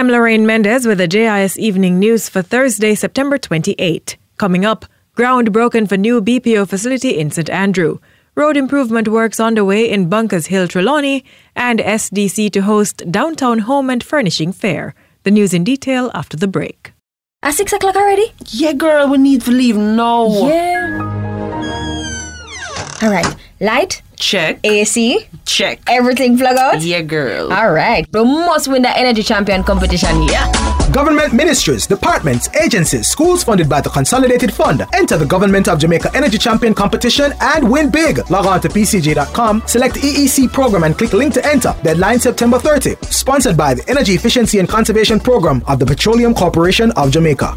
I'm Lorraine Mendez with the JIS Evening News for Thursday, September 28. Coming up, ground broken for new BPO facility in St. Andrew. Road improvement works underway in Bunkers Hill, Trelawney, and SDC to host Downtown Home and Furnishing Fair. The news in detail after the break. At 6 o'clock already? Yeah, girl, we need to leave now. Yeah. Alright, light? Check. AC? Check. Everything plug out? Yeah, girl. Alright, we must win the Energy Champion competition here. Government ministries, departments, agencies, schools funded by the Consolidated Fund. Enter the Government of Jamaica Energy Champion competition and win big. Log on to pcj.com, select EEC program and click link to enter. Deadline September 30. Sponsored by the Energy Efficiency and Conservation Program of the Petroleum Corporation of Jamaica.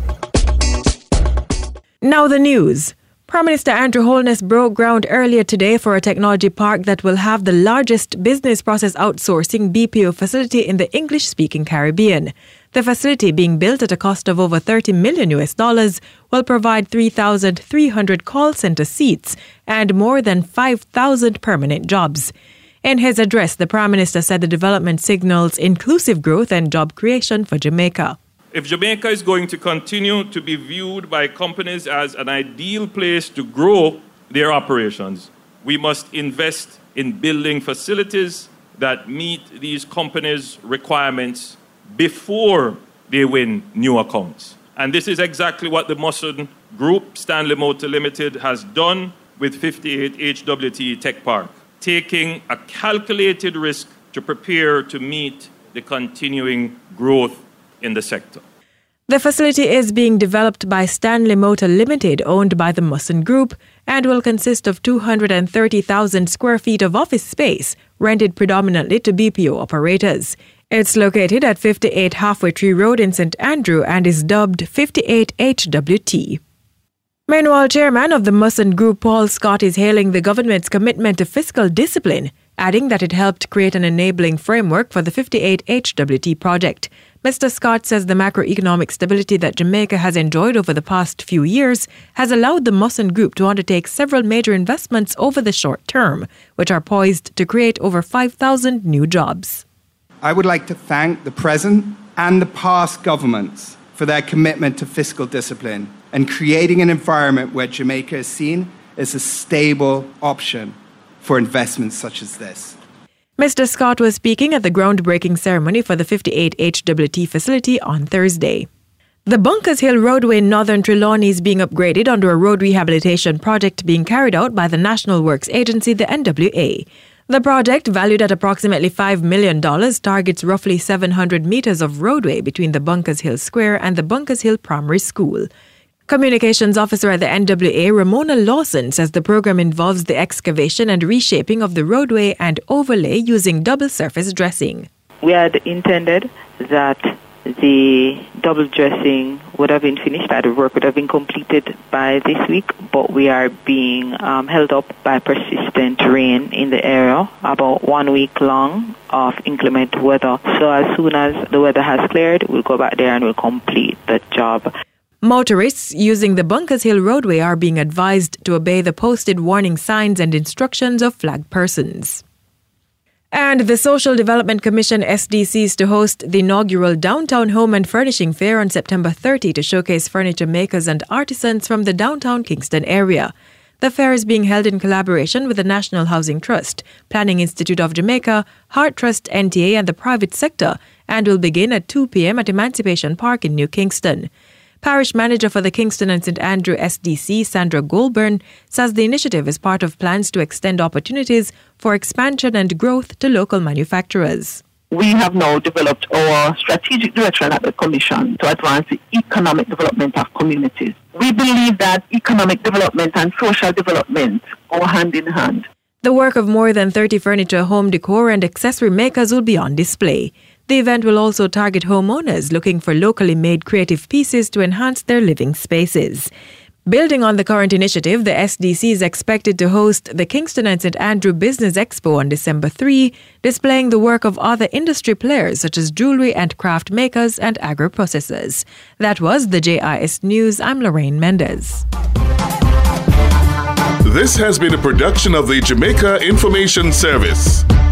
Now the news. Prime Minister Andrew Holness broke ground earlier today for a technology park that will have the largest business process outsourcing BPO facility in the English-speaking Caribbean. The facility, being built at a cost of over $30 million, will provide 3,300 call center seats and more than 5,000 permanent jobs. In his address, the Prime Minister said the development signals inclusive growth and job creation for Jamaica. If Jamaica is going to continue to be viewed by companies as an ideal place to grow their operations, we must invest in building facilities that meet these companies' requirements before they win new accounts. And this is exactly what the Musson Group, Stanley Motor Limited, has done with 58 HWT Tech Park, taking a calculated risk to prepare to meet the continuing growth in the sector. The facility is being developed by Stanley Motor Limited, owned by the Musson Group, and will consist of 230,000 square feet of office space, rented predominantly to BPO operators. It's located at 58 Halfway Tree Road in St. Andrew and is dubbed 58 HWT. Meanwhile, Chairman of the Musson Group, Paul Scott, is hailing the government's commitment to fiscal discipline, adding that it helped create an enabling framework for the 58 HWT project. Mr. Scott says the macroeconomic stability that Jamaica has enjoyed over the past few years has allowed the Musson Group to undertake several major investments over the short term, which are poised to create over 5,000 new jobs. I would like to thank the present and the past governments for their commitment to fiscal discipline and creating an environment where Jamaica is seen as a stable option for investments such as this. Mr. Scott was speaking at the groundbreaking ceremony for the 58 HWT facility on Thursday. The Bunkers Hill roadway in northern Trelawney is being upgraded under a road rehabilitation project being carried out by the National Works Agency, the NWA. The project, valued at approximately $5 million, targets roughly 700 meters of roadway between the Bunkers Hill Square and the Bunkers Hill Primary School. Communications officer at the NWA, Ramona Lawson, says the program involves the excavation and reshaping of the roadway and overlay using double surface dressing. We had intended that the double dressing would have been finished, that the work would have been completed by this week, but we are being held up by persistent rain in the area, about 1 week long of inclement weather. So as soon as the weather has cleared, we'll go back there and we'll complete the job. Motorists using the Bunkers Hill roadway are being advised to obey the posted warning signs and instructions of flagged persons. And the Social Development Commission SDC is to host the inaugural Downtown Home and Furnishing Fair on September 30 to showcase furniture makers and artisans from the downtown Kingston area. The fair is being held in collaboration with the National Housing Trust, Planning Institute of Jamaica, Heart Trust NTA and the private sector, and will begin at 2 p.m. at Emancipation Park in New Kingston. Parish Manager for the Kingston and St. Andrew SDC, Sandra Goulburn, says the initiative is part of plans to extend opportunities for expansion and growth to local manufacturers. We have now developed our strategic direction at the Commission to advance the economic development of communities. We believe that economic development and social development go hand in hand. The work of more than 30 furniture, home decor and accessory makers will be on display. The event will also target homeowners looking for locally made creative pieces to enhance their living spaces. Building on the current initiative, the SDC is expected to host the Kingston and St. Andrew Business Expo on December 3, displaying the work of other industry players such as jewelry and craft makers and agro-processors. That was the JIS News. I'm Lorraine Mendez. This has been a production of the Jamaica Information Service.